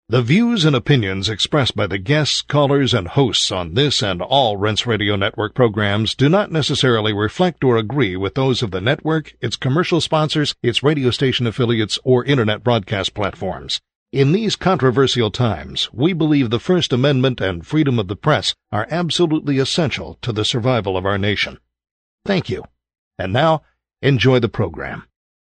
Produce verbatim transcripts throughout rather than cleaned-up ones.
The views and opinions expressed by the guests, callers, and hosts on this and all Rense Radio Network programs do not necessarily reflect or agree with those of the network, its commercial sponsors, its radio station affiliates, or internet broadcast platforms. In these controversial times, we believe the First Amendment and freedom of the press are absolutely essential to the survival of our nation. Thank you. And now, enjoy the program.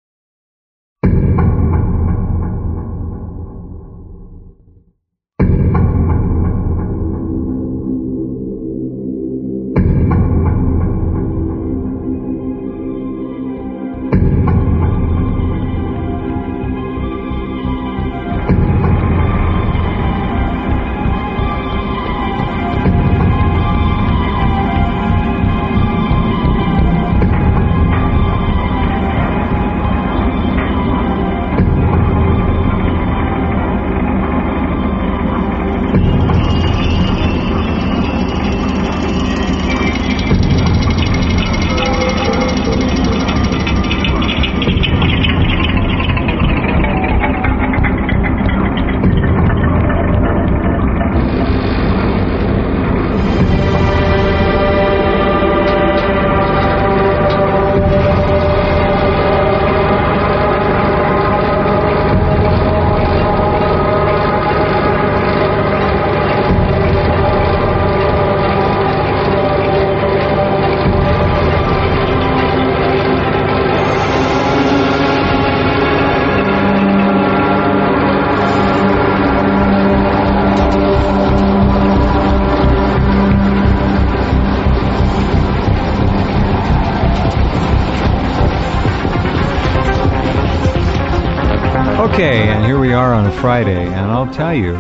Okay, and here we are on a Friday, and I'll tell you,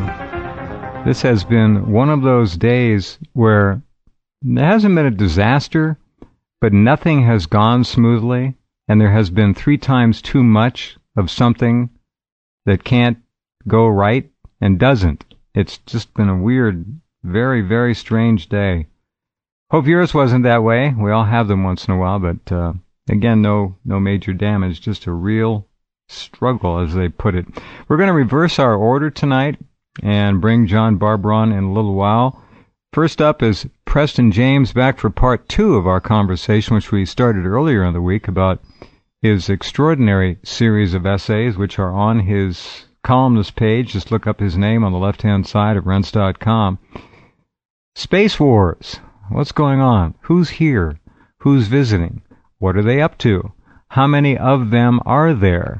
this has been one of those days where there hasn't been a disaster, but nothing has gone smoothly, and there has been three times too much of something that can't go right and doesn't. It's just been a weird, very, very strange day. Hope yours wasn't that way. We all have them once in a while, but uh, again, no, no major damage, just a real struggle, as they put it. We're going to reverse our order tonight and bring John Barbour on in a little while. First up is Preston James, back for part two of our conversation, which we started earlier in the week, about his extraordinary series of essays, which are on his columnist page. Just look up his name on the left-hand side of rense dot com. Space Wars. What's going on? Who's here? Who's visiting? What are they up to? How many of them are there?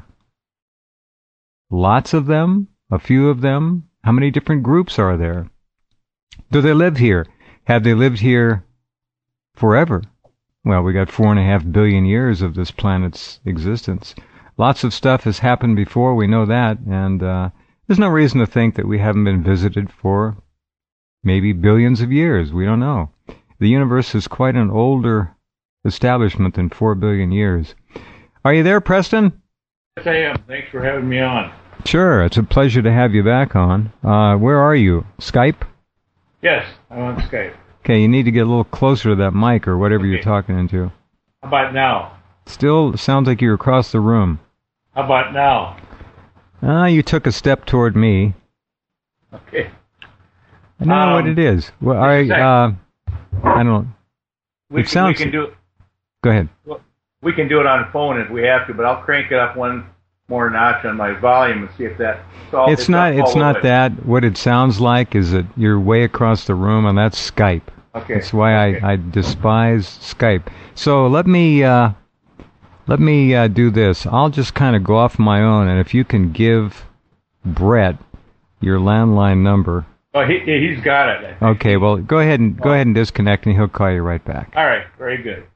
Lots of them? A few of them? How many different groups are there? Do they live here? Have they lived here forever? Well, we got four and a half billion years of this planet's existence. Lots of stuff has happened before, we know that, and uh, there's no reason to think that we haven't been visited for maybe billions of years. We don't know. The universe is quite an older establishment than four billion years. Are you there, Preston? Yes, I am. Thanks for having me on. Sure, it's a pleasure to have you back on. Uh, where are you? Skype? Yes, I'm on Skype. Okay, you need to get a little closer to that mic or whatever Okay. you're talking into. How about now? Still sounds like you're across the room. How about now? Ah, you took a step toward me. Okay. I don't know Um, what it is. Well, I, just a sec. uh, I don't. We It can, sounds- we can do Go ahead. we can do it on the phone if we have to, but I'll crank it up one more notch on my volume and see if that. All, It's not. all It's the not way. that. What it sounds like is that you're way across the room, and that's Skype. Okay. That's why okay. I, I despise Skype. So let me uh, let me uh, do this. I'll just kind of go off my own, and if you can give Brett your landline number. Oh, he he's got it. I think. Okay. Well, go ahead and go ahead and disconnect, and he'll call you right back. All right. Very good.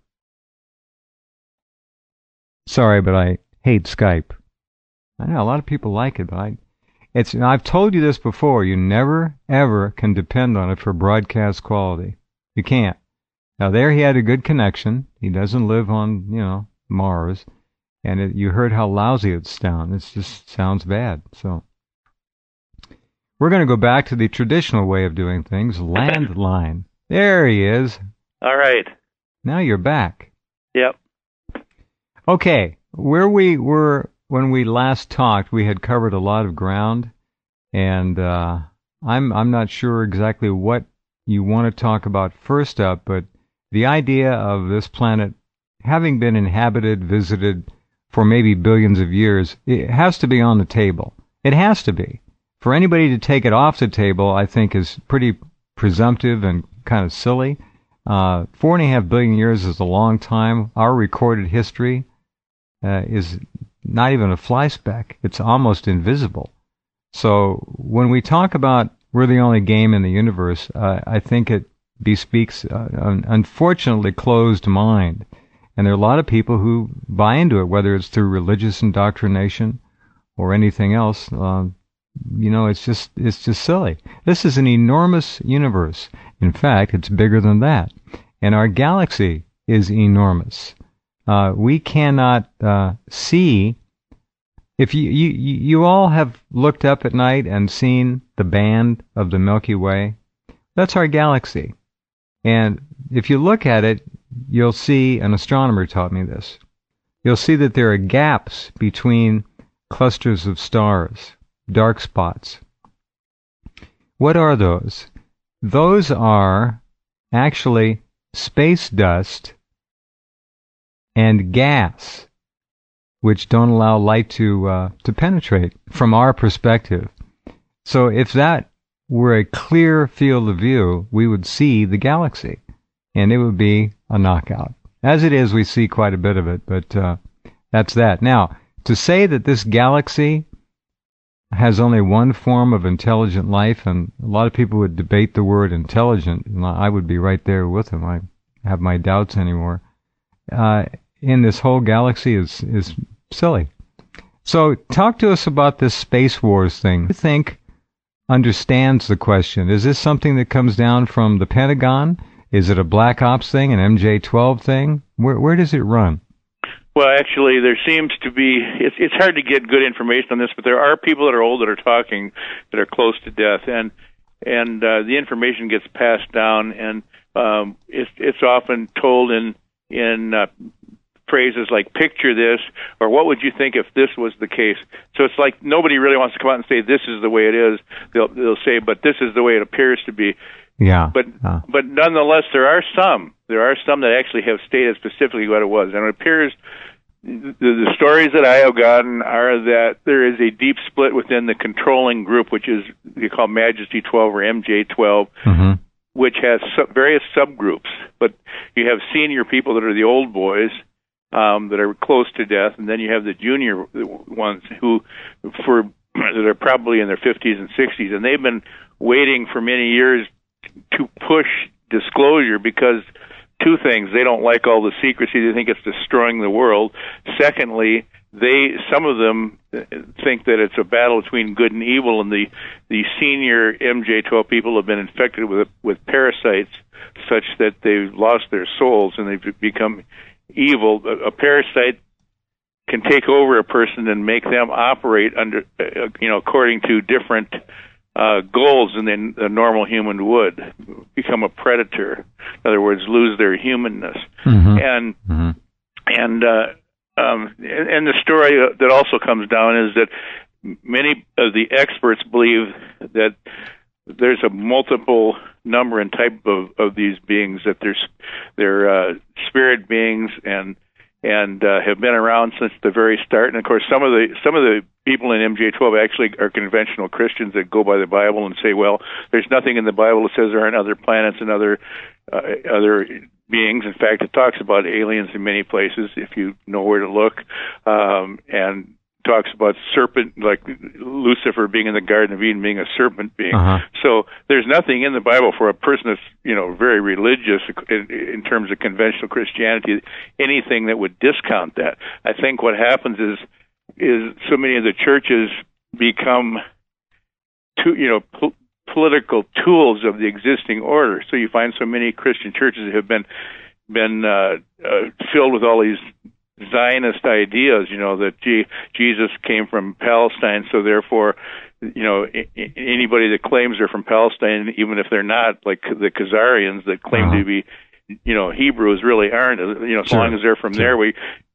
Sorry, but I hate Skype. I know a lot of people like it, but I, it's. I've told you this before. You never ever can depend on it for broadcast quality. You can't. Now there, he had a good connection. He doesn't live on, you know, Mars, and it, you heard how lousy it sounds. It just sounds bad. So we're going to go back to the traditional way of doing things. Landline. There he is. All right. Now you're back. Yep. Okay, where we were when we last talked, we had covered a lot of ground, And uh, I'm I'm not sure exactly what you want to talk about first up, but the idea of this planet having been inhabited, visited for maybe billions of years, it has to be on the table. It has to be. For anybody to take it off the table, I think is pretty presumptive and kind of silly. Uh, four and a half billion years is a long time. Our recorded history uh, is not even a fly speck. It's almost invisible. So when we talk about we're the only game in the universe, uh, I think it bespeaks uh, an unfortunately closed mind. And there are a lot of people who buy into it, whether it's through religious indoctrination or anything else. Uh, you know, it's just it's just silly. This is an enormous universe. In fact, it's bigger than that. And our galaxy is enormous. Uh, we cannot uh, see. If you, you you all have looked up at night and seen the band of the Milky Way, that's our galaxy. And if you look at it, you'll see, an astronomer taught me this, you'll see that there are gaps between clusters of stars, dark spots. What are those? Those are actually space dust and gas, which don't allow light to uh, to penetrate from our perspective. So if that were a clear field of view, we would see the galaxy, and it would be a knockout. As it is, we see quite a bit of it, but uh, that's that. Now, to say that this galaxy has only one form of intelligent life, and a lot of people would debate the word intelligent, and I would be right there with them. I have my doubts anymore. Uh, in this whole galaxy is is silly. So talk to us about this Space Wars thing. Who do you think understands the question? Is this something that comes down from the Pentagon? Is it a Black Ops thing, an M J twelve thing? Where where does it run? Well, actually, there seems to be, it's, it's hard to get good information on this, but there are people that are old that are talking that are close to death, and and uh, the information gets passed down, and um, it's, it's often told in, in uh, phrases like, picture this, or what would you think if this was the case? So it's like nobody really wants to come out and say this is the way it is. They'll, they'll say, but this is the way it appears to be. Yeah. But uh. but nonetheless, there are some. There are some that actually have stated specifically what it was. And it appears the, the stories that I have gotten are that there is a deep split within the controlling group, which is you call Majesty twelve or M J twelve, mm-hmm. which has sub- various subgroups. But you have senior people that are the old boys um, that are close to death, and then you have the junior ones who, for that are probably in their fifties and sixties, and they've been waiting for many years to push disclosure because two things: they don't like all the secrecy; they think it's destroying the world. Secondly, they some of them think that it's a battle between good and evil, and the the senior M J twelve people have been infected with with parasites such that they've lost their souls and they've become evil. A, a parasite can take over a person and make them operate under, uh, you know, according to different Uh, goals than a normal human would, become a predator. In other words, lose their humanness. Mm-hmm. And mm-hmm. and uh, um, and the story that also comes down is that many of the experts believe that there's a multiple number and type of, of these beings, that there's they're uh, spirit beings and and uh, have been around since the very start. And of course, some of the some of the people in M J twelve actually are conventional Christians that go by the Bible and say, well, there's nothing in the Bible that says there aren't other planets and other uh, other beings. In fact, it talks about aliens in many places if you know where to look, um, and talks about serpent, like Lucifer being in the Garden of Eden, being a serpent being. Uh-huh. So there's nothing in the Bible for a person that's, you know, very religious in, in terms of conventional Christianity, anything that would discount that. I think what happens is is so many of the churches become, too, you know, po- political tools of the existing order. So you find so many Christian churches that have been been uh, uh, filled with all these Zionist ideas, you know, that G- Jesus came from Palestine, so therefore, you know, I- anybody that claims they're from Palestine, even if they're not, like the Khazarians that claim uh-huh. to be, you know, Hebrews, really aren't. You know, as sure. long as they're from sure. there, we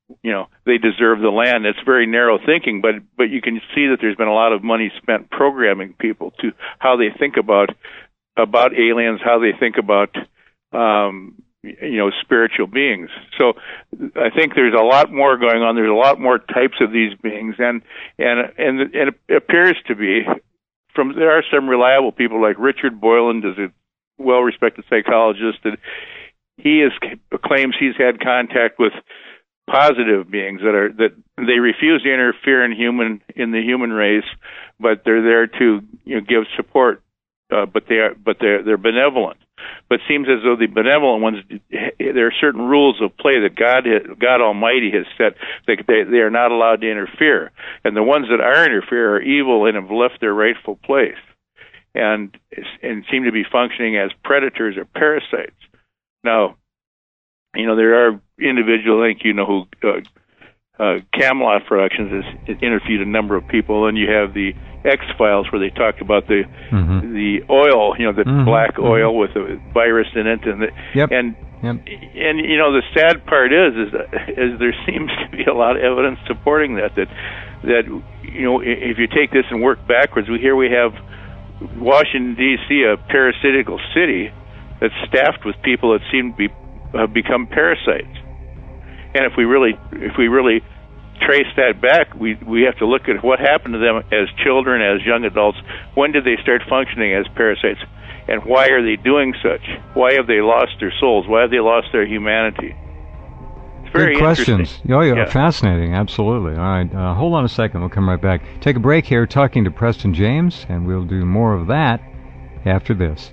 you know, they deserve the land. It's very narrow thinking, but but you can see that there's been a lot of money spent programming people to how they think about about aliens, how they think about um, you know, spiritual beings. So I think there's a lot more going on. There's a lot more types of these beings, and and and, and it appears to be from there are some reliable people like Richard Boylan, is a well-respected psychologist, that he is claims he's had contact with positive beings that are that they refuse to interfere in human in the human race, but they're there to, you know, give support. Uh, but they are but they're they're benevolent. But it seems as though the benevolent ones, there are certain rules of play that God God Almighty has set. That they they are not allowed to interfere, and the ones that are interfere are evil and have left their rightful place, and and seem to be functioning as predators or parasites. Now, you know, there are individuals, I think you know who uh, uh, Camelot Productions has interviewed a number of people, and you have the X-Files where they talked about the mm-hmm. the oil, you know, the mm-hmm. black oil mm-hmm. with a virus in it, and the, yep. and yep. and you know the sad part is is is there seems to be a lot of evidence supporting that that that you know if you take this and work backwards, we here we have Washington D C, a parasitical city that's staffed with people that seem to be uh, become parasites, and if we really if we really trace that back, we we have to look at what happened to them as children, as young adults. When did they start functioning as parasites, and why are they doing such? Why have they lost their souls? Why have they lost their humanity? It's very Good questions. Oh, yeah, yeah, fascinating. Absolutely. All right, uh, hold on a second. We'll come right back. Take a break here, talking to Preston James, and we'll do more of that after this.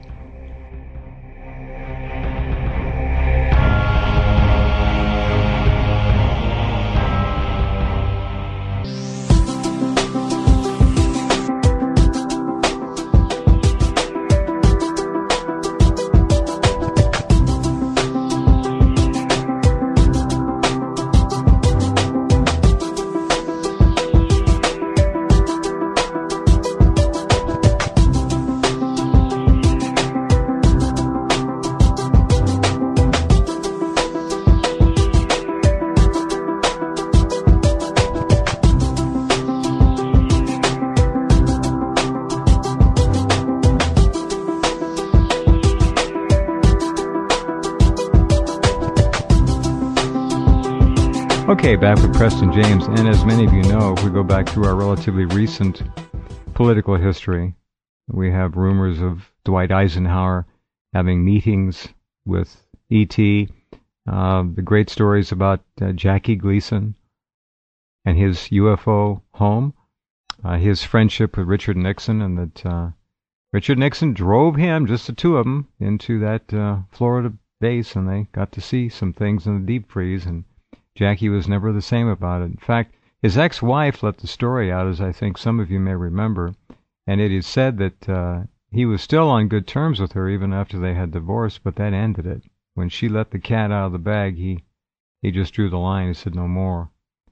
Okay, back with Preston James, and as many of you know, if we go back through our relatively recent political history, we have rumors of Dwight Eisenhower having meetings with E T, uh, the great stories about uh, Jackie Gleason and his U F O home, uh, his friendship with Richard Nixon, and that uh, Richard Nixon drove him, just the two of them, into that uh, Florida base, and they got to see some things in the deep freeze, and Jackie was never the same about it. In fact, his ex-wife let the story out, as I think some of you may remember, and it is said that uh, he was still on good terms with her even after they had divorced, but that ended it. When she let the cat out of the bag, he, he just drew the line. He said no more.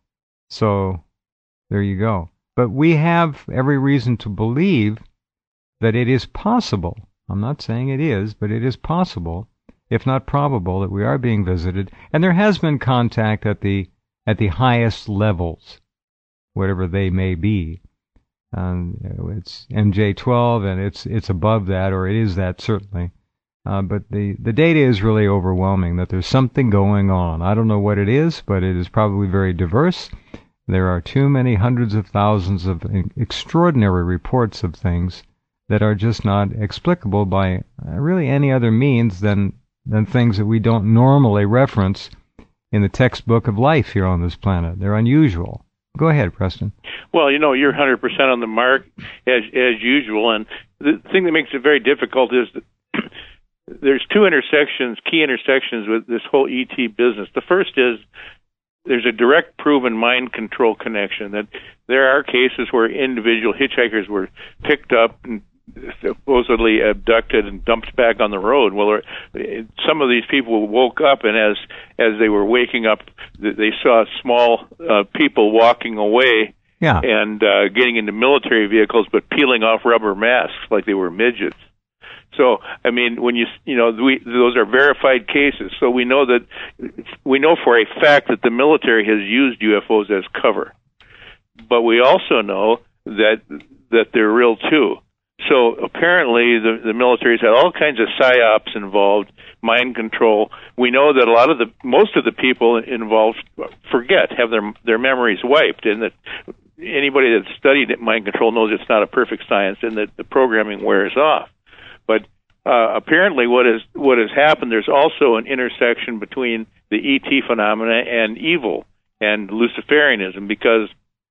So there you go. But we have every reason to believe that it is possible. I'm not saying it is, but it is possible, if not probable, that we are being visited, and there has been contact at the at the highest levels, whatever they may be. Um, it's M J twelve, and it's it's above that, or it is that certainly. Uh, but the, the data is really overwhelming that there's something going on. I don't know what it is, but it is probably very diverse. There are too many hundreds of thousands of extraordinary reports of things that are just not explicable by really any other means than than things that we don't normally reference in the textbook of life here on this planet. They're unusual. Go ahead, Preston. Well, you know, you're one hundred percent on the mark, as as usual, and the thing that makes it very difficult is that there's two intersections, key intersections with this whole E T business. The first is there's a direct proven mind control connection, that there are cases where individual hitchhikers were picked up and supposedly abducted and dumped back on the road. Well, some of these people woke up, and as as they were waking up, they saw small uh, people walking away yeah. and uh, getting into military vehicles, but peeling off rubber masks like they were midgets. So, I mean, when you, you know, we, those are verified cases. So we know that, we know for a fact that the military has used U F Os as cover. But we also know that, that they're real too. So apparently the, the military's had all kinds of psyops involved, mind control. We know that a lot of the, most of the people involved forget, have their, their memories wiped, and that anybody that's studied mind control knows it's not a perfect science and that the programming wears off. But uh, apparently what is what has happened, there's also an intersection between the E T phenomena and evil and Luciferianism, because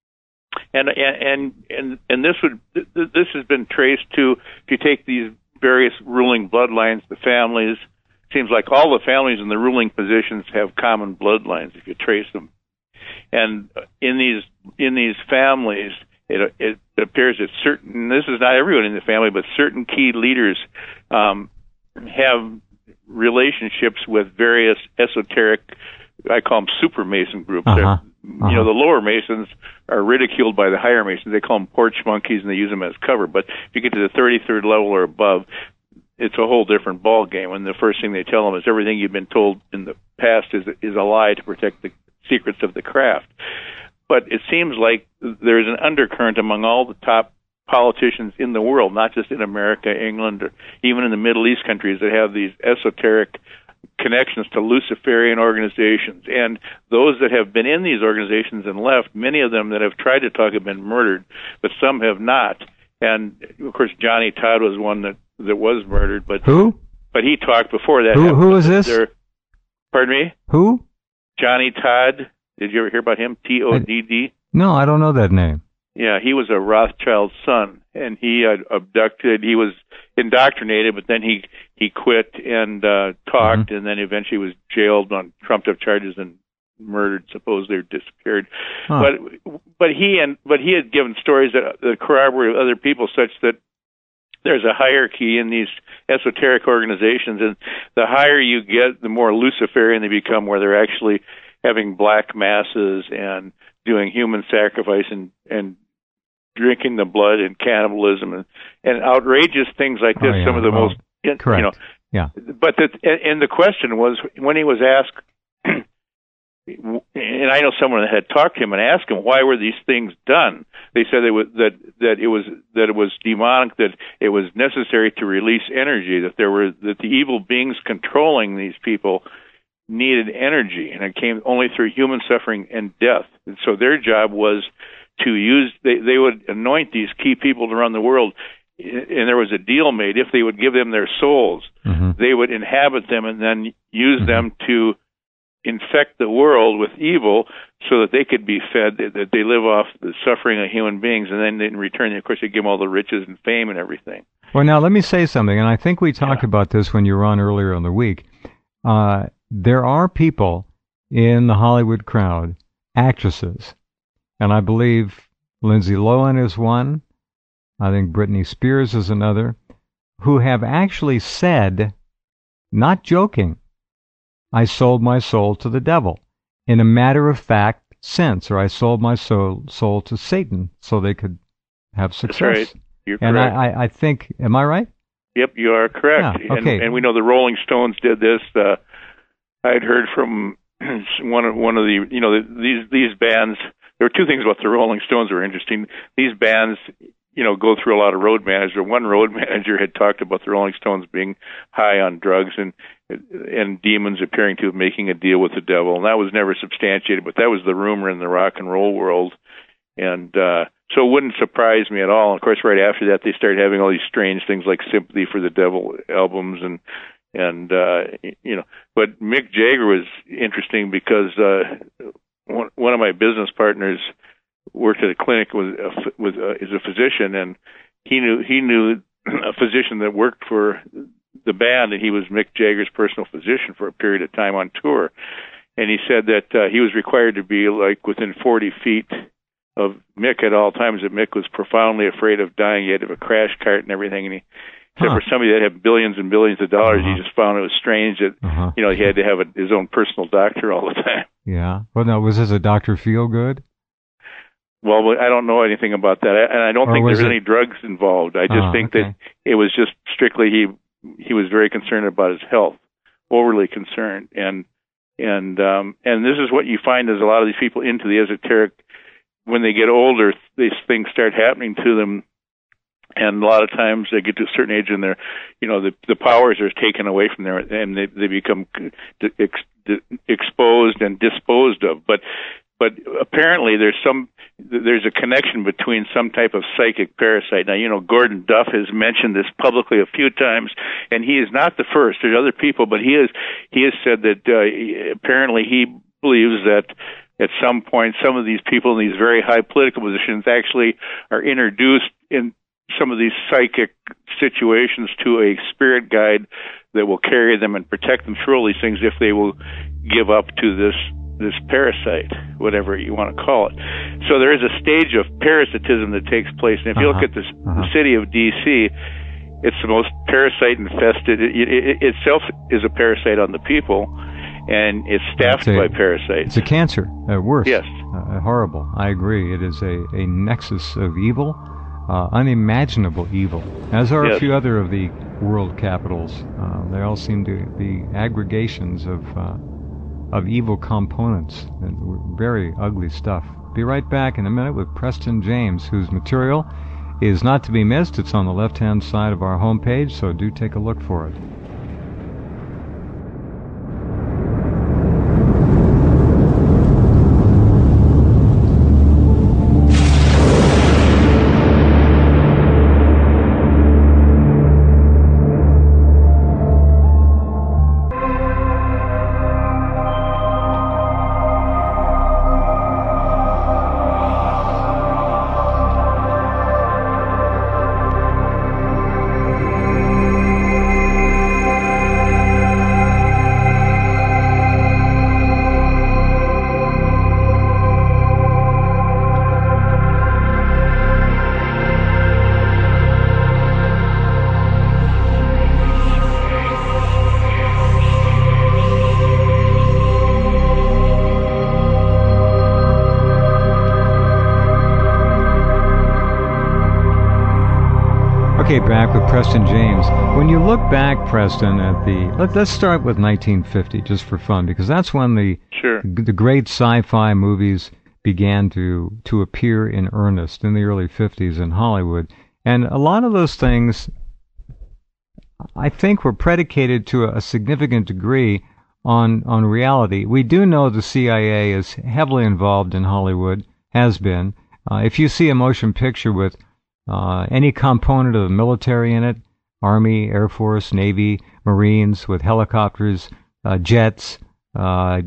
and and and and this would this has been traced to, if you take these various ruling bloodlines, the families, it seems like all the families in the ruling positions have common bloodlines if you trace them. And in these in these families, it, it appears that certain, this is not everyone in the family, but certain key leaders um, have relationships with various esoteric, I call them super Mason groups. Uh-huh. Uh-huh. You know, the lower Masons are ridiculed by the higher Masons. They call them porch monkeys, and they use them as cover. But if you get to the thirty-third level or above, it's a whole different ball game. And the first thing they tell them is everything you've been told in the past is is a lie to protect the secrets of the craft. But it seems like there's an undercurrent among all the top politicians in the world, not just in America, England, or even in the Middle East countries, that have these esoteric connections to Luciferian organizations. And those that have been in these organizations and left, many of them that have tried to talk have been murdered, but some have not. And, of course, Johnny Todd was one that, that was murdered. But Who? But he talked before that. Who, who is this? There, pardon me? Who? Johnny Todd. Did you ever hear about him? T O D D? No, I don't know that name. Yeah, he was a Rothschild son, and he had abducted, he was indoctrinated, but then he, he quit and uh, talked, mm-hmm. and then eventually was jailed on trumped-up charges and murdered, supposedly, or disappeared. Huh. But but he and but he had given stories that, that corroborated other people, such that there's a hierarchy in these esoteric organizations, and the higher you get, the more Luciferian they become, where they're actually having black masses and doing human sacrifice and, and drinking the blood and cannibalism and, and outrageous things like this. Oh, yeah. Some of the well, most, correct. you know. Yeah. But the, and the question was, when he was asked, and I know someone that had talked to him and asked him, why were these things done? They said it was, that that it was that it was demonic, that it was necessary to release energy, that there were that the evil beings controlling these people needed energy, and it came only through human suffering and death. And so their job was to use, they, they would anoint these key people to run the world, and there was a deal made. If they would give them their souls, mm-hmm. they would inhabit them and then use mm-hmm. them to infect the world with evil so that they could be fed, that they live off the suffering of human beings, and then in return, of course, they give them all the riches and fame and everything. Well, now, let me say something, and I think we talked yeah. about this when you were on earlier in the week. Uh, there are people in the Hollywood crowd, actresses, and I believe Lindsay Lohan is one, I think Britney Spears is another, who have actually said, not joking, I sold my soul to the devil, in a matter-of-fact sense, or I sold my soul, soul to Satan so they could have success. That's right. You're and correct. I, I, I think, am I right? Yep, you are correct. Yeah, okay. and, and we know the Rolling Stones did this. Uh, I had heard from one of one of the, you know, these these bands. There were two things about the Rolling Stones that were interesting. These bands, you know, go through a lot of road manager. One road manager had talked about the Rolling Stones being high on drugs and and demons appearing to be making a deal with the devil, and that was never substantiated. But that was the rumor in the rock and roll world, and uh, so it wouldn't surprise me at all. And of course, right after that, they started having all these strange things like "Sympathy for the Devil" albums and. And, uh, you know, but Mick Jagger was interesting because, uh, one, one of my business partners worked at a clinic with, a, with, uh, is a physician, and he knew, he knew a physician that worked for the band, and he was Mick Jagger's personal physician for a period of time on tour. And he said that, uh, he was required to be like within forty feet of Mick at all times, that Mick was profoundly afraid of dying. He had to have a crash cart and everything, and he, Except huh. for somebody that had billions and billions of dollars, uh-huh. he just found it was strange that, uh-huh. you know, he had to have a, his own personal doctor all the time. Yeah. Well, now, was this a Doctor Feelgood? Well, I don't know anything about that, and I don't Or think was there's it- any drugs involved. I just Oh, think okay. that it was just strictly he he was very concerned about his health, overly concerned, and and um, and this is what you find is a lot of these people into the esoteric. When they get older, these things start happening to them, and a lot of times they get to a certain age and they're, you know, the the powers are taken away from them, and they they become ex, exposed and disposed of. But but apparently there's some there's a connection between some type of psychic parasite. Now, you know, Gordon Duff has mentioned this publicly a few times, and he is not the first. There's other people, but he is he has said that uh, apparently he believes that at some point some of these people in these very high political positions actually are introduced in some of these psychic situations to a spirit guide that will carry them and protect them through all these things if they will give up to this this parasite, whatever you want to call it. So there is a stage of parasitism that takes place. And if you Uh-huh. look at this, Uh-huh. the city of D C, it's the most parasite-infested. It, it, it itself is a parasite on the people, and it's staffed It's a- by parasites. It's a cancer, at worst. Yes. Uh, horrible. I agree. It is a, a nexus of evil, uh, unimaginable evil, as are a Yes. few other of the world capitals. Uh, they all seem to be aggregations of uh, of evil components, and very ugly stuff. Be right back in a minute with Preston James, whose material is not to be missed. It's on the left-hand side of our homepage, so do take a look for it. Okay, back with Preston James. When you look back, Preston, at the let, let's start with nineteen fifty, just for fun, because that's when the Sure. the great sci-fi movies began to to appear in earnest in the early fifties in Hollywood, and a lot of those things, I think, were predicated to a, a significant degree on on reality. We do know the C I A is heavily involved in Hollywood, has been. Uh, if you see a motion picture with Uh, any component of the military in it, Army, Air Force, Navy, Marines, with helicopters, uh, jets, uh,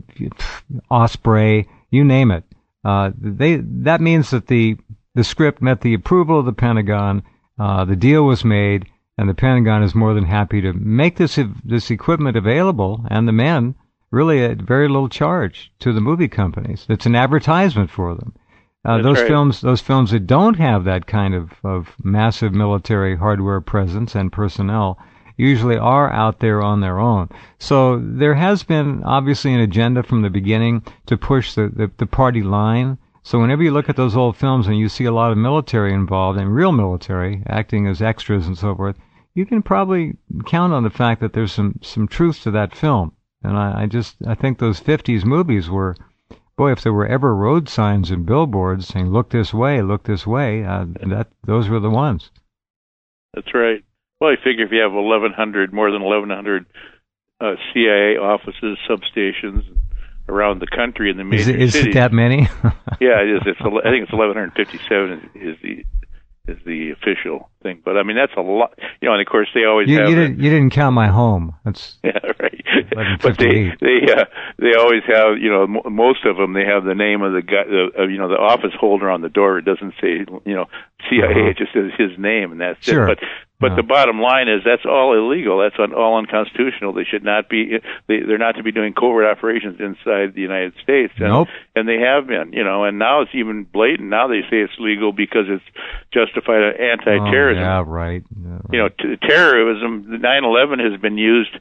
Osprey, you name it. Uh, they that means that the the script met the approval of the Pentagon, uh, the deal was made, and the Pentagon is more than happy to make this this equipment available, and the men, really at very little charge to the movie companies. It's an advertisement for them. Uh, That's those right. films, those films that don't have that kind of, of massive military hardware presence and personnel, usually are out there on their own. So there has been obviously an agenda from the beginning to push the, the, the party line. So whenever you look at those old films and you see a lot of military involved, and real military acting as extras and so forth, you can probably count on the fact that there's some some truth to that film. And I, I just I think those fifties movies were. Boy, if there were ever road signs and billboards saying "Look this way, look this way," uh, that those were the ones. That's right. Well, I figure if you have eleven hundred, more than eleven hundred uh, C I A offices, substations around the country in the major Is it, is cities. it that many? Yeah, it is. It's. I think it's eleven fifty-seven is, is the is the official thing. But I mean, that's a lot. You know, and of course they always you, have. you the- didn't. You didn't count my home. That's Yeah, right. eleven But they fifty-eight. they uh, they always have, you know, m- most of them they have the name of the guy, the, uh, you know, the office holder on the door. It doesn't say, you know, C I A. Uh-huh. It just says his name, and that's Sure. it. But but Yeah. the bottom line is that's all illegal. That's un- all unconstitutional. They should not be. They, they're not to be doing covert operations inside the United States. And, Nope. And they have been, you know, and now it's even blatant. Now they say it's legal because it's justified anti-terrorism. Oh, yeah, right. Yeah, right. You know, t- terrorism. nine eleven has been used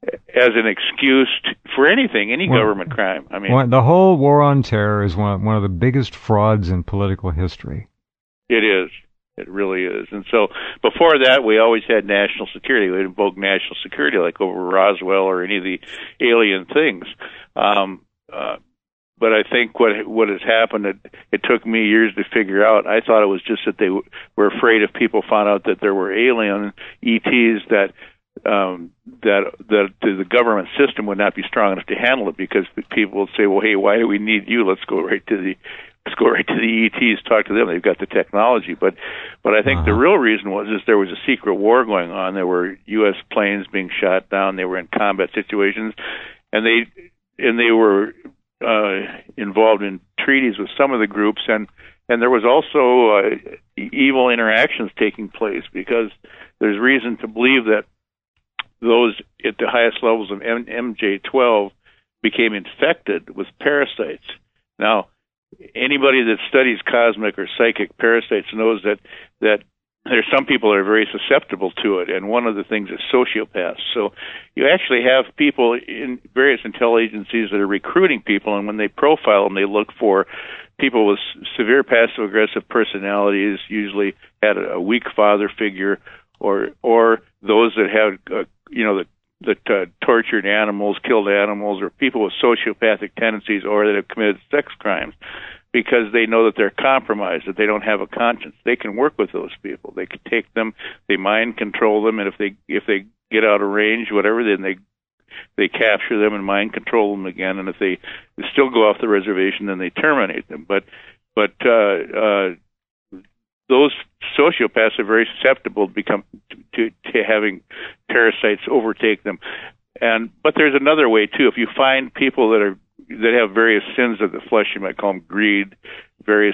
as an excuse to, for anything, any well, government crime. I mean, well, the whole war on terror is one one of the biggest frauds in political history. It is. It really is. And so before that, we always had national security. We'd invoke national security, like over Roswell or any of the alien things. Um, uh, but I think what what has happened, it, it took me years to figure out. I thought it was just that they w- were afraid if people found out that there were alien E Ts that um, that that the government system would not be strong enough to handle it, because people would say, well, hey, why do we need you? Let's go right to the Let's go right to the E Ts, talk to them. They've got the technology. But but I think uh-huh. the real reason was is there was a secret war going on. There were U S planes being shot down. They were in combat situations, and they and they were uh, involved in treaties with some of the groups, and and there was also uh, evil interactions taking place, because there's reason to believe that those at the highest levels of M J twelve became infected with parasites. Now, anybody that studies cosmic or psychic parasites knows that that there's some people that are very susceptible to it, and one of the things is sociopaths. So you actually have people in various intelligence agencies that are recruiting people, and when they profile them, they look for people with severe passive-aggressive personalities, usually had a weak father figure, or or those that have, uh, you know, the that uh, tortured animals, killed animals, or people with sociopathic tendencies, or that have committed sex crimes, because they know that they're compromised, that they don't have a conscience. They can work with those people. They can take them, they mind control them, and if they if they get out of range, whatever, then they they capture them and mind control them again. And if they still go off the reservation, then they terminate them. But but uh, uh, those sociopaths are very susceptible to become to, to having parasites overtake them. And but there's another way too. If you find people that are that have various sins of the flesh, you might call them greed, various.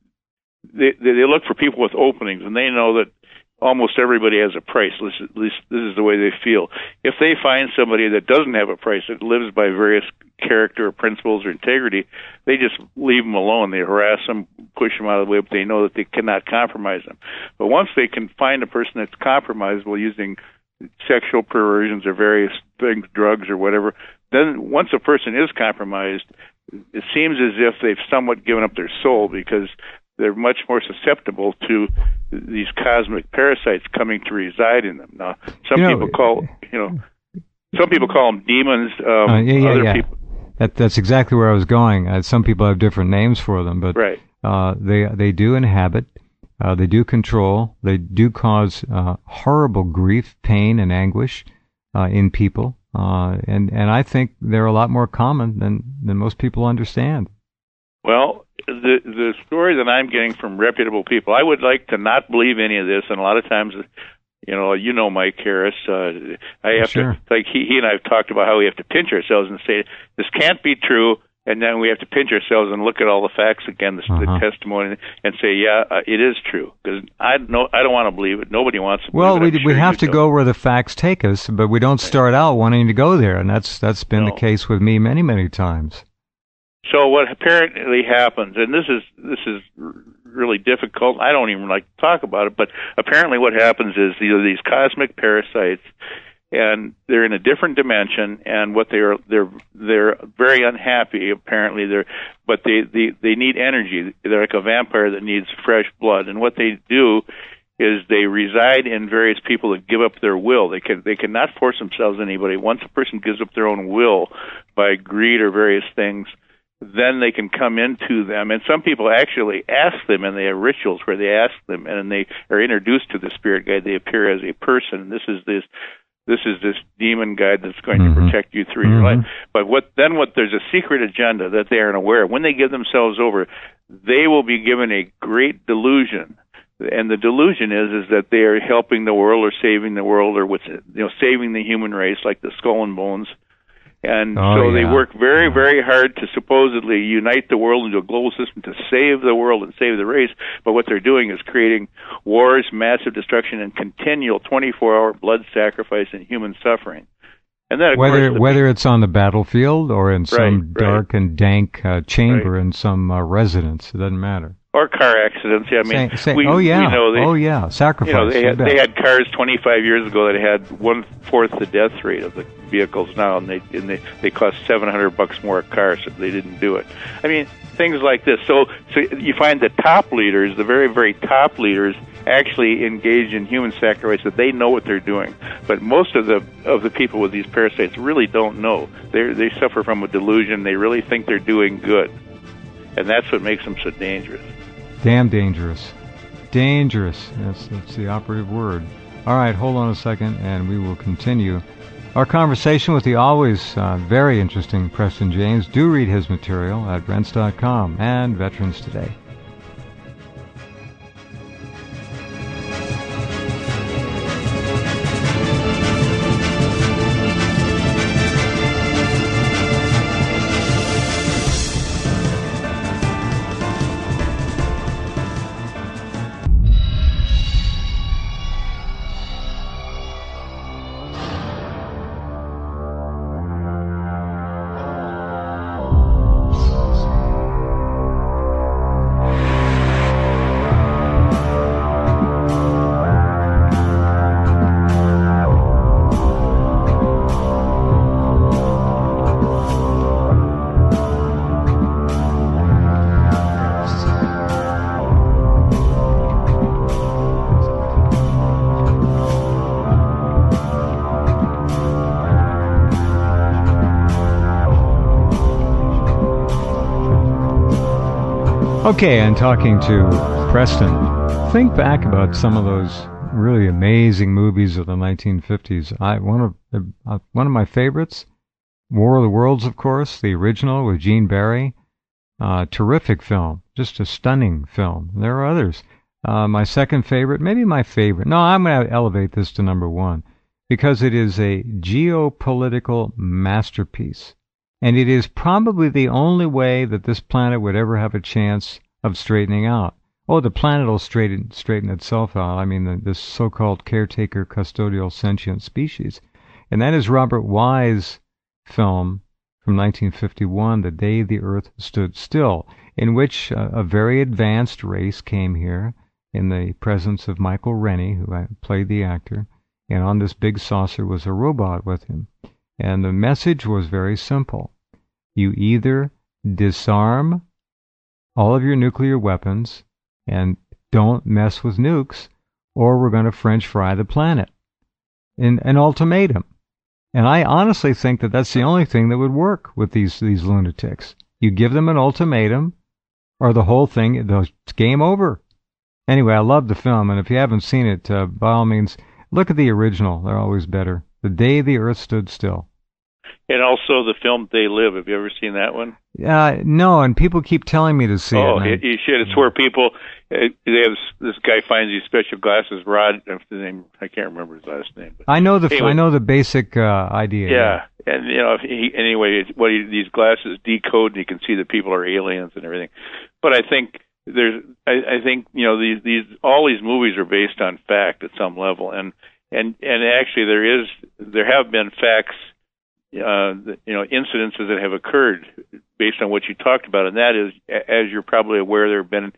They they look for people with openings, and they know that almost everybody has a price. At least, at least this is the way they feel. If they find somebody that doesn't have a price, that lives by various character or principles or integrity, they just leave them alone. They harass them, push them out of the way, but they know that they cannot compromise them. But once they can find a person that's compromisable using sexual perversions or various things, drugs or whatever, then once a person is compromised, it seems as if they've somewhat given up their soul, because they're much more susceptible to these cosmic parasites coming to reside in them. Now, some you know, people call, you know, some people call them demons. Um, uh, yeah, yeah, other yeah. people. That, that's exactly where I was going. Uh, some people have different names for them, but right. uh, they they do inhabit, uh, they do control, they do cause uh, horrible grief, pain, and anguish uh, in people, uh, and and I think they're a lot more common than than most people understand. Well, the the story that I'm getting from reputable people, I would like to not believe any of this, and a lot of times, you know, you know Mike Harris, uh, I have sure. to, like he, he and I have talked about how we have to pinch ourselves and say, this can't be true, and then we have to pinch ourselves and look at all the facts again, the, uh-huh. the testimony, and say, yeah, uh, it is true, because I, no, I don't want to believe it. Nobody wants to believe well, it. Well, we, sure we have to don't. go where the facts take us, but we don't start out wanting to go there, and that's that's been no. the case with me many, many times. So what apparently happens, and this is this is really difficult. I don't even like to talk about it, but apparently what happens is, you know, these cosmic parasites, and they're in a different dimension, and what they're they're they're very unhappy. Apparently, they're but they, they they need energy. They're like a vampire that needs fresh blood, and what they do is they reside in various people that give up their will. They can they cannot force themselves on anybody. Once a person gives up their own will by greed or various things, then they can come into them. And some people actually ask them, and they have rituals where they ask them, and they are introduced to the spirit guide. They appear as a person. This is this this is this demon guide that's going mm-hmm. to protect you through mm-hmm. your life. But what then what there's a secret agenda that they aren't aware of. When they give themselves over, they will be given a great delusion. And the delusion is is that they are helping the world or saving the world, or what's you know saving the human race, like the Skull and Bones. And oh, so yeah. they work very, yeah. very hard to supposedly unite the world into a global system to save the world and save the race. But what they're doing is creating wars, massive destruction, and continual twenty-four hour blood sacrifice and human suffering. And then, of whether course, the, whether it's on the battlefield or in some right, dark right. and dank uh, chamber right. in some uh, residence, it doesn't matter. or car accidents. I mean, say, say, we, oh yeah, we know they, oh yeah, sacrifice. You know, they you had, bet. they had cars twenty-five years ago that had one fourth the death rate of the vehicles now, and they and they they cost seven hundred bucks more a car, so they didn't do it. I mean, things like this. So, so you find the top leaders, the very very top leaders, actually engage in human sacrifice, that they know what they're doing. But most of the of the people with these parasites really don't know. They they suffer from a delusion. They really think they're doing good, and that's what makes them so dangerous. Damn dangerous. Dangerous. That's, that's the operative word. All right, hold on a second, and we will continue our conversation with the always uh, very interesting Preston James. Do read his material at rense dot com and Veterans Today. Okay, and talking to Preston, think back about some of those really amazing movies of the nineteen fifties. I one of the, uh, one of my favorites, War of the Worlds, of course, the original with Gene Barry. Uh, terrific film, just a stunning film. There are others. Uh, my second favorite, maybe my favorite. No, I'm going to elevate this to number one because it is a geopolitical masterpiece. And it is probably the only way that this planet would ever have a chance of straightening out. Oh, the planet will straighten, straighten itself out. I mean, the, this so-called caretaker custodial sentient species. And that is Robert Wise' film from nineteen fifty-one, The Day the Earth Stood Still, in which uh, a very advanced race came here in the presence of Michael Rennie, who I played the actor, and on this big saucer was a robot with him. And the message was very simple. You either disarm all of your nuclear weapons and don't mess with nukes, or we're going to French fry the planet. In an ultimatum. And I honestly think that that's the only thing that would work with these, these lunatics. You give them an ultimatum, or the whole thing, it's game over. Anyway, I love the film, and if you haven't seen it, uh, by all means, look at the original. They're always better. The Day the Earth Stood Still. And also the film They Live. Have you ever seen that one? Uh, no, and people keep telling me to see oh, it. Oh, you should. It's where people, uh, they have this guy finds these special glasses. Rod, the name, I can't remember his last name. But I know the anyway, I know the basic uh, idea. Yeah, yeah. And you know, he, anyway, what he, these glasses decode, and you can see that people are aliens and everything. But I think there's, I, I think you know, these these all these movies are based on fact at some level, and and and actually there is there have been facts. Uh, you know, incidences that have occurred based on what you talked about, and that is, as you're probably aware, there have been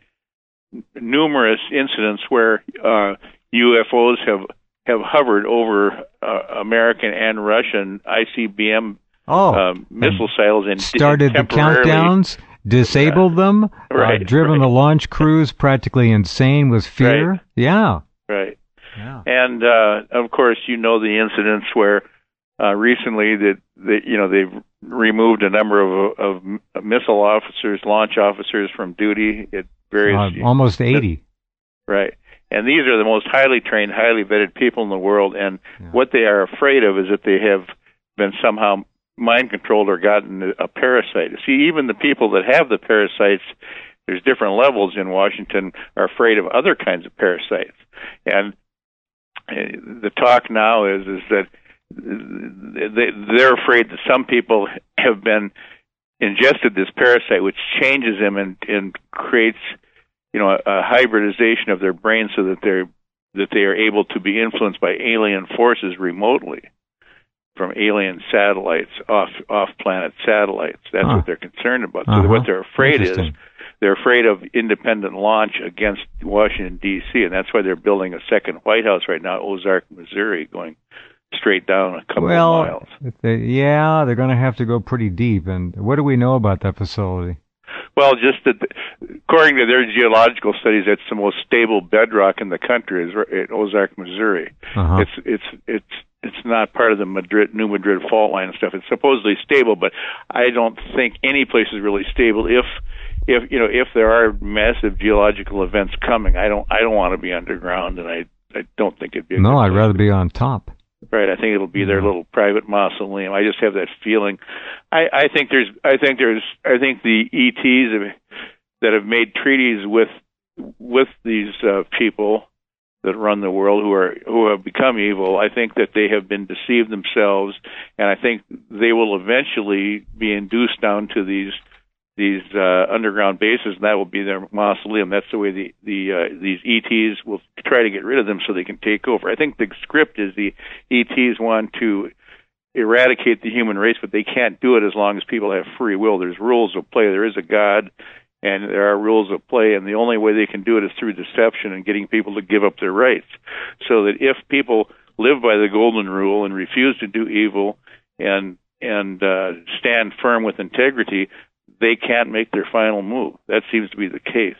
numerous incidents where uh, U F Os have have hovered over uh, American and Russian I C B M oh, uh, missile silos and started the countdowns, disabled yeah. them, right, uh, driven right. the launch crews practically insane with fear. Right. Yeah, right. Yeah. And uh, of course, you know the incidents where. Uh, recently, that they, you know, they've removed a number of, of missile officers, launch officers from duty at various. Uh, almost eighty. Right, and these are the most highly trained, highly vetted people in the world. And yeah. what they are afraid of is that they have been somehow mind controlled or gotten a parasite. See, even the people that have the parasites, there's different levels in Washington, are afraid of other kinds of parasites. And uh, the talk now is is that. They're afraid that some people have been ingested this parasite, which changes them and, and creates, you know, a, a hybridization of their brain, so that they're that they are able to be influenced by alien forces remotely from alien satellites, off off planet satellites. That's huh. what they're concerned about. Uh-huh. So what they're afraid is they're afraid of independent launch against Washington, D C, and that's why they're building a second White House right now, Ozark, Missouri, going straight down a couple well, of miles. If they, yeah, they're going to have to go pretty deep. And what do we know about that facility? Well, just that, according to their geological studies, it's the most stable bedrock in the country. Is at Ozark, Missouri. Uh-huh. It's it's it's it's not part of the Madrid, New Madrid fault line and stuff. It's supposedly stable, but I don't think any place is really stable. If if you know if there are massive geological events coming, I don't I don't want to be underground, and I I don't think it'd be. A no, I'd place. rather be on top. Right, I think it'll be their little private mausoleum. I just have that feeling. I, I think there's, I think there's, I think the E Ts have, that have made treaties with with these uh, people that run the world, who are who have become evil. I think that they have been deceived themselves, and I think they will eventually be induced down to these these uh, underground bases, and that will be their mausoleum. That's the way the the uh, these E Ts will try to get rid of them so they can take over. I think the script is the E Ts want to eradicate the human race, but they can't do it as long as people have free will. There's rules of play. There is a God, and there are rules of play, and the only way they can do it is through deception and getting people to give up their rights. So that if people live by the golden rule and refuse to do evil and and uh, stand firm with integrity, they can't make their final move. That seems to be the case.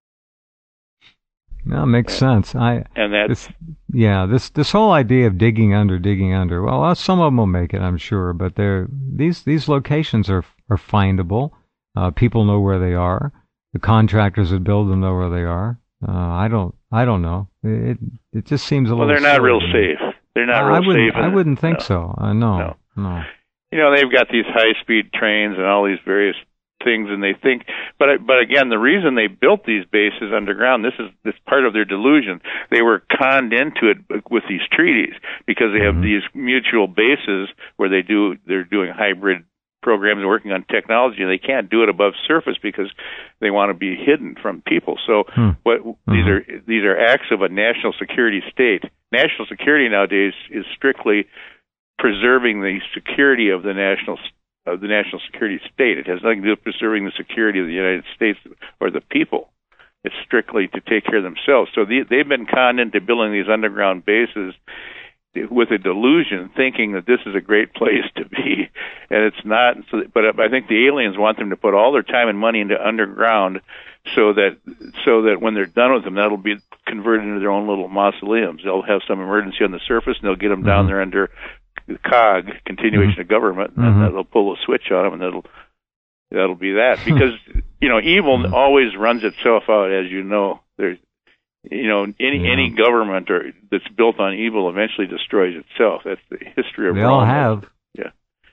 No, it makes sense. I and that this, yeah, this this whole idea of digging under, digging under. Well, uh, some of them will make it, I'm sure, but they're these these locations are are findable. Uh, people know where they are. The contractors that build them know where they are. Uh, I don't I don't know. It it just seems a well, little. Well, they're not real safe. They're not uh, real I wouldn't, safe. I wouldn't think no. so. Uh, no, no, no. You know, they've got these high-speed trains and all these various things, and they think, but but again, the reason they built these bases underground, this is this part of their delusion. They were conned into it with these treaties because they have mm-hmm. these mutual bases where they do they're doing hybrid programs and working on technology, and they can't do it above surface because they want to be hidden from people. So hmm. what mm-hmm. these are these are acts of a national security state. National security nowadays is strictly preserving the security of the national of the national security state. It has nothing to do with preserving the security of the United States or the people. It's strictly to take care of themselves. So the, they've been conned into building these underground bases with a delusion, thinking that this is a great place to be, and it's not. So, but I think the aliens want them to put all their time and money into underground, so that so that when they're done with them, that'll be converted into their own little mausoleums. They'll have some emergency on the surface, and they'll get them mm-hmm. down there under the C O G, continuation mm-hmm. of government, and mm-hmm. that'll pull a switch on them, and that'll that'll be that. Because you know, evil mm-hmm. always runs itself out, as you know. There's you know, any yeah. any government or that's built on evil eventually destroys itself. That's the history of they Rome. all have. Yeah,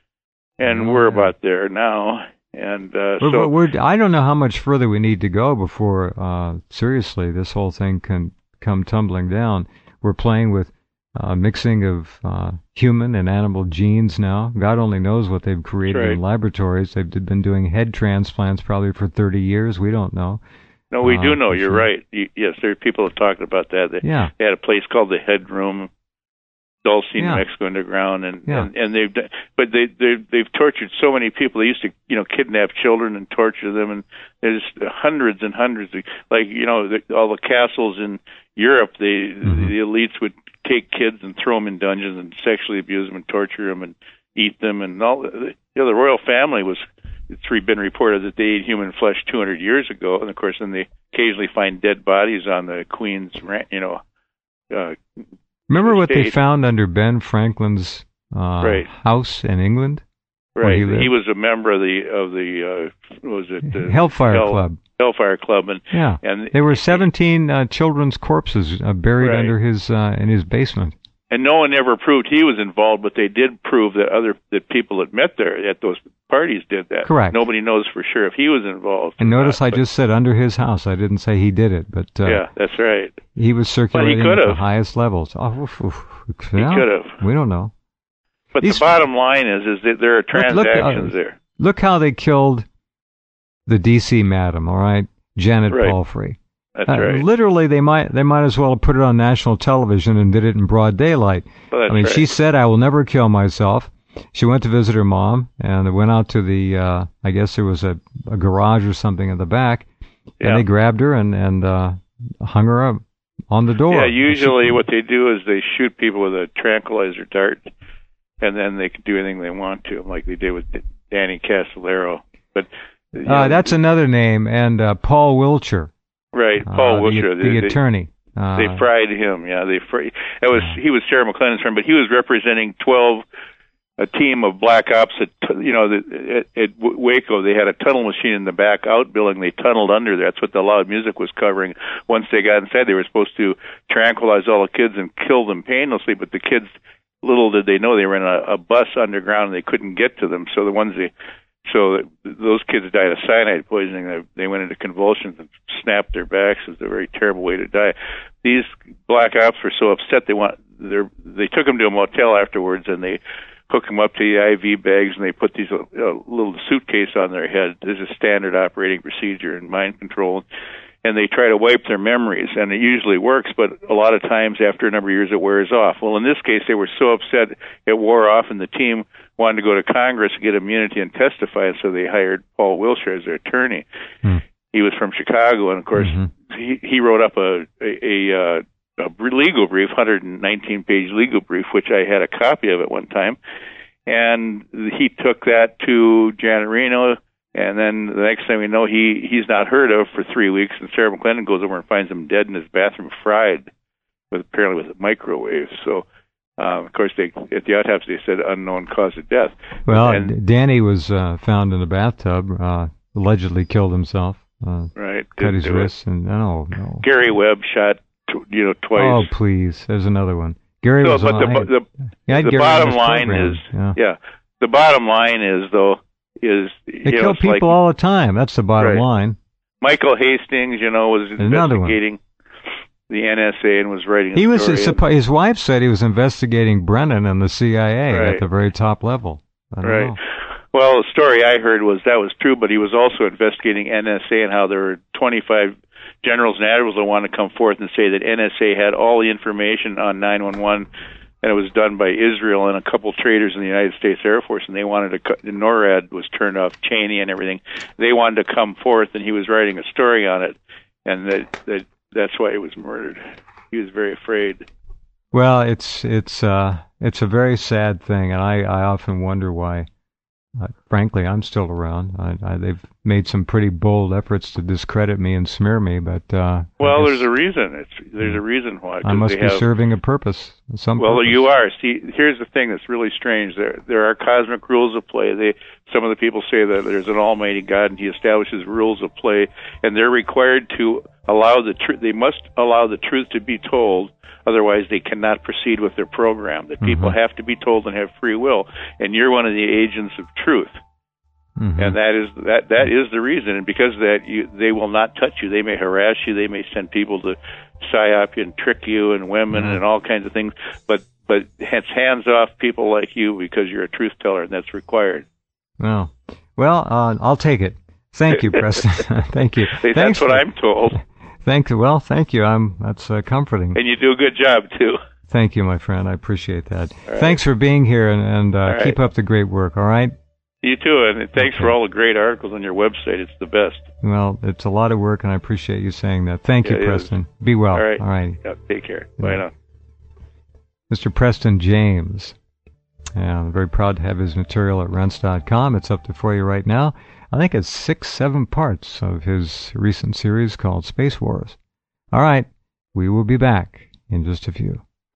and we're have. about there now. And uh, we're, so we're, I don't know how much further we need to go before uh, seriously this whole thing can come tumbling down. We're playing with uh, mixing of uh, human and animal genes now. God only knows what they've created right. in laboratories. They've been doing head transplants probably for thirty years. We don't know. No, we uh, do know. You're sure. right. You, yes, there are people who talked about that. They, yeah. they had a place called the Head Room, Dulce, New yeah. Mexico Underground, and, yeah. and and they've done, but they they they've tortured so many people. They used to you know kidnap children and torture them, and there's hundreds and hundreds of, like you know the, all the castles in Europe. They mm-hmm. the elites would take kids and throw them in dungeons and sexually abuse them and torture them and eat them, and all the, you know the royal family was. It's been reported that they ate human flesh two hundred years ago, and of course, then they occasionally find dead bodies on the Queen's, you know. Uh, Remember what estate. they found under Ben Franklin's uh, right. house in England? Right, he, he was a member of the of the uh, what was it uh, Hellfire Hell, Club. Hellfire Club, and yeah, and there were seventeen uh, children's corpses uh, buried right. under his uh, in his basement. And no one ever proved he was involved, but they did prove that other that people that met there at those parties did that. Correct. Nobody knows for sure if he was involved. And notice not, I just said under his house. I didn't say he did it, but uh, yeah, that's right. He was circulating well, he at the highest levels. Oh, oof, oof. He yeah, could have. We don't know. But These, the bottom line is, is that there are transactions look, look, uh, there. Look how they killed the D C madam. All right, Janet right. Palfrey. That's uh, right. Literally, they might they might as well have put it on national television and did it in broad daylight. Well, that's I mean, right. she said, "I will never kill myself." She went to visit her mom, and they went out to the, uh, I guess there was a, a garage or something in the back, and yeah. they grabbed her and and uh, hung her up on the door. Yeah, usually what they do is they shoot people with a tranquilizer dart, and then they can do anything they want to, like they did with Danny Casolaro. But uh, know, that's another name, and uh, Paul Wiltshire. Right, Paul uh, Wiltshire, the, the they, attorney. Uh, they fried him. Yeah, they fried. It was he was Sarah McLennan's friend, but he was representing twelve. A team of black ops at, you know, at, at Waco, they had a tunnel machine in the back outbuilding. They tunneled under there. That's what the loud music was covering. Once they got inside, they were supposed to tranquilize all the kids and kill them painlessly, but the kids, little did they know, they were in a, a bus underground and they couldn't get to them. So the ones they, so those kids died of cyanide poisoning. They, they went into convulsions and snapped their backs. It was a very terrible way to die. These black ops were so upset they want, they took them to a motel afterwards and they hook them up to the I V bags, and they put these uh, little suitcase on their head. This is standard operating procedure in mind control, and they try to wipe their memories, and it usually works, but a lot of times after a number of years it wears off. Well, in this case, they were so upset it wore off, and the team wanted to go to Congress and get immunity and testify, and so they hired Paul Wiltshire as their attorney. Hmm. He was from Chicago, and of course, mm-hmm. he, he wrote up a, a, a uh, a legal brief, one hundred nineteen page legal brief, which I had a copy of at one time. And he took that to Janet Reno, and then the next thing we know, he, he's not heard of for three weeks, and Sarah McLennan goes over and finds him dead in his bathroom, fried, with apparently with microwaves. So, uh, of course, they at the autopsy, they said unknown cause of death. Well, and, Danny was uh, found in a bathtub, uh, allegedly killed himself, uh, right, cut his wrists, and no, no. Gary Webb shot you know, twice. Oh, please. There's another one. Gary so, was but on, the, the, yeah, the Gary bottom line program. is, yeah. yeah, the bottom line is, though, is... They you kill know, people like, all the time. That's the bottom right. line. Michael Hastings, you know, was another investigating one. the N S A and was writing a he was story. His wife said he was investigating Brennan and the C I A right. at the very top level. I don't right. know. Well, the story I heard was that was true, but he was also investigating N S A and how there were twenty-five generals and admirals that want to come forth and say that N S A had all the information on nine one one, and it was done by Israel and a couple traders in the United States Air Force, and they wanted to cut, NORAD was turned off, Cheney and everything. They wanted to come forth, and he was writing a story on it, and that, that that's why he was murdered. He was very afraid. Well, it's it's uh, it's a very sad thing, and I, I often wonder why. Uh, frankly, I'm still around. I, I, they've made some pretty bold efforts to discredit me and smear me, but uh, well, there's a reason. It's there's a reason why. I must they be have, serving a purpose. Some well, purpose. you are. See, here's the thing that's really strange. There there are cosmic rules of play. They some of the people say that there's an Almighty God and He establishes rules of play, and they're required to allow the truth. They must allow the truth to be told. Otherwise, they cannot proceed with their program. That people mm-hmm. have to be told and have free will. And you're one of the agents of truth. Mm-hmm. And that is that that is the reason. And because of that, you, they will not touch you. They may harass you. They may send people to psyop you and trick you and women mm-hmm. and all kinds of things. But but it's hands off people like you because you're a truth teller, and that's required. Well, well, uh, I'll take it. Thank you, Preston. Thank you. That's Thanks what for, I'm told. Thank you. Well, thank you. I'm. That's uh, comforting. And you do a good job too. Thank you, my friend. I appreciate that. Right. Thanks for being here, and, and uh, right. keep up the great work. All right. You too, and thanks okay. for all the great articles on your website. It's the best. Well, it's a lot of work, and I appreciate you saying that. Thank yeah, you, Preston. Is. Be well. All right. All right. Yeah, take care. Yeah. Bye now. Mister Preston James. Yeah, I'm very proud to have his material at rense dot com. It's up there for you right now. I think it's six, seven parts of his recent series called Space Wars. All right, we will be back in just a few.